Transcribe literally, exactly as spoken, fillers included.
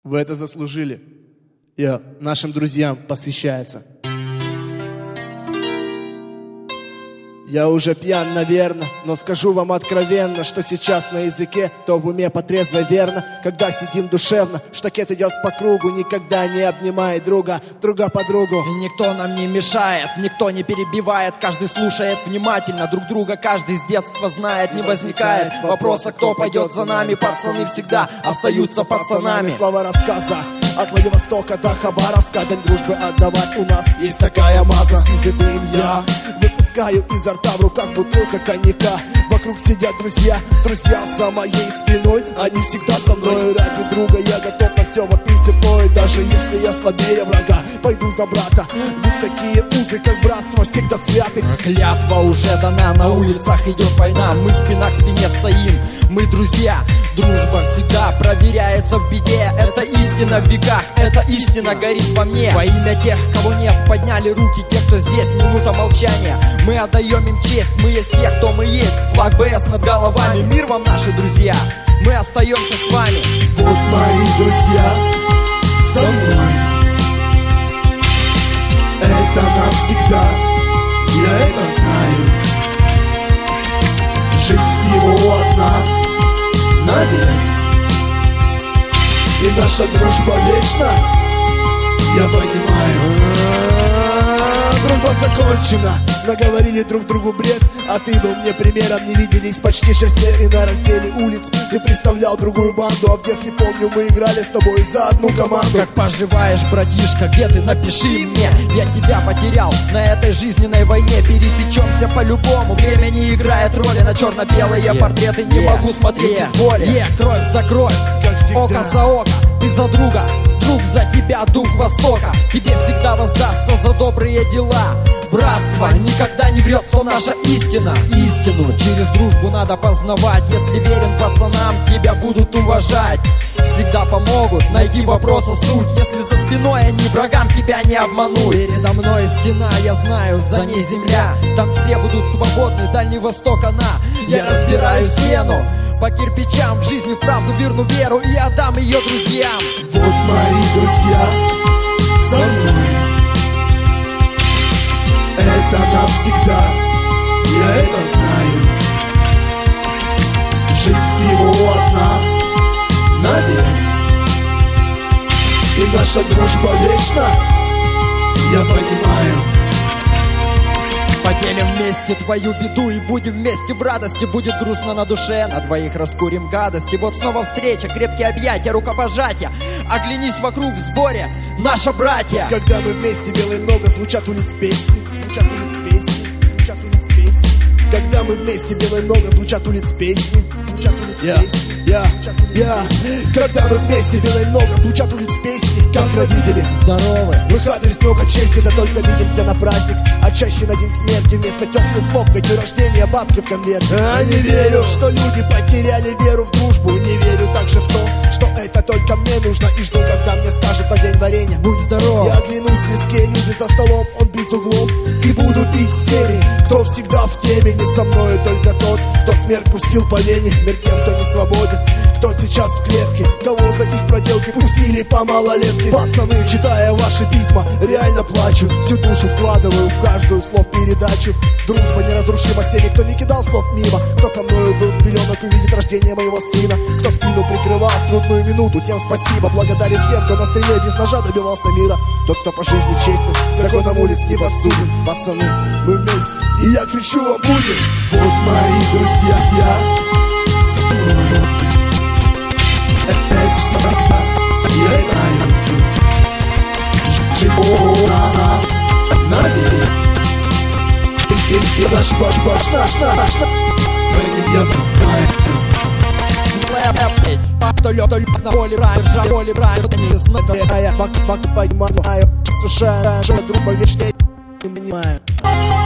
Вы это заслужили. И нашим друзьям посвящается. Я уже пьян, наверно, но скажу вам откровенно, что сейчас на языке, то в уме потрезво верно. Когда сидим душевно, штакет идет по кругу, никогда не обнимай друга, друга подругу. И никто нам не мешает, никто не перебивает, каждый слушает внимательно, друг друга каждый с детства знает. Не возникает вопроса, кто пойдет за нами, пацаны всегда остаются пацанами. Слова рассказа от Владивостока до Хабаровска, день дружбы отдавать у нас есть такая маза. Сизым я выпускаю изо рта, в руках бутылка коньяка. Вокруг сидят друзья, друзья за моей спиной. Они всегда со мной, ради друга я готов на все, вот принципной. Даже если я слабее врага, пойду за брата. Ведь такие узы, как братство, всегда святы. Клятва уже дана, на улицах идет война, мы спина к спине стоим, мы друзья. Дружба всегда проверяется в беде, это истина в веках, это истина горит во мне. Во имя тех, кого нет, подняли руки те, кто здесь, минута молчания. Мы отдаем им честь, мы есть те, кто мы есть. Флаг БС над головами, мир вам, наши друзья, мы остаемся с вами. Вот мои друзья со мной, это навсегда, я это знаю. Жить всего одна, навек, и наша дружба вечна, я понимаю. Дружба закончена, наговорили друг другу бред, а ты был мне примером, не виделись почти шесть лет. И на разделе улиц ты представлял другую банду, а в детстве, помню, мы играли с тобой за одну команду. Как поживаешь, братишка, где ты, напиши мне. Я тебя потерял на этой жизненной войне, пересечемся по-любому. Время не играет роли, на черно-белые yeah. портреты не yeah. могу смотреть yeah. без боли. yeah. Кровь за кровь, око за око, ты за друга, друг за тебя, дух Востока. Тебе всегда воздастся за добрые дела. Братство никогда не врет, что наша истина. Истину через дружбу надо познавать. Если верен пацанам, тебя будут уважать. Всегда помогут найти вопроса суть. Если за спиной они, врагам тебя не обманут. Передо мной стена, я знаю, за ней земля. Там все будут свободны, Дальний Восток она. Я разбираю стену по кирпичам, в жизни вправду верну веру и отдам ее друзьям. Вот мои друзья со мной, это навсегда, я это знаю. Жить всего одна, навек, и наша дружба вечна, я понимаю. Поделим вместе твою беду и будем вместе в радости. Будет грустно на душе, на двоих раскурим гадости. Вот снова встреча, крепкие объятия, рукопожатия. Оглянись вокруг в сборе, наши братья. Когда мы вместе, белой много, звучат улиц песни. Звучат улиц песни, звучат улиц песни. Когда мы вместе, белой много, звучат улиц песни. Звучат улиц yeah. песни. Я, я, когда мы вместе, белой много, звучат улиц песни, как родители. Здоровы. Выходишь много чести, да только видимся на праздник, а чаще на день смерти. Вместо теплых слов, на день рождения бабки в конверте. А не верю, что люди потеряли веру в дружбу. Не верю также в то, что это только мне нужно. И жду, когда мне скажут на день варенья. Будь здоров. Я оглянусь, близкие люди за столом, он без углов. И буду пить с теми, кто всегда в теме. Не со мной только тот, кто смерть пустил по вене. Мир тем, кто не свободен, кто сейчас в клетке, кого за их проделки пустили по малолетке. Пацаны, читая ваши письма, реально плачу. Всю душу вкладываю в каждую слов передачу. Дружба неразрушима с теми, кто не кидал слов мимо. Кто со мною был с пеленок, увидит рождение моего сына. Кто спину прикрывал в трудную минуту, тем спасибо. Благодарен тем, кто на стреле без ножа добивался мира. Тот, кто по жизни честен, законом улиц не подсуден. Пацаны, мы вместе, и я кричу вам будем. Вот мои друзья, я со мной. Это всегда, я знаю. Живу на навек, и наш баш баш наш наш наш. Я понимаю. То лёд, то лёд на поле браю, жа поле браю, не знаю. Я бак бак понимаю, сушая, что друга вечная, не понимаю.